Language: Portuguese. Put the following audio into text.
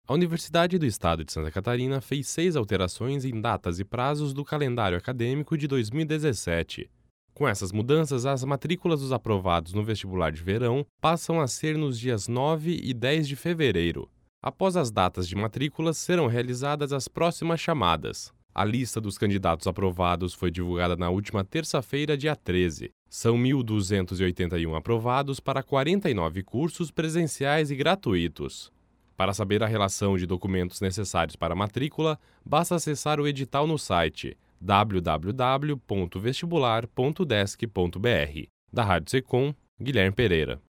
A Universidade do Estado de Santa Catarina fez 6 alterações em datas e prazos do calendário acadêmico de 2017. Com essas mudanças, as matrículas dos aprovados no vestibular de verão passam a ser nos dias 9 e 10 de fevereiro. Após as datas de matrículas, serão realizadas as próximas chamadas. A lista dos candidatos aprovados foi divulgada na última terça-feira, dia 13. São 1.281 aprovados para 49 cursos presenciais e gratuitos. Para saber a relação de documentos necessários para a matrícula, basta acessar o edital no site www.vestibular.desc.br. Da Rádio Secom, Guilherme Pereira.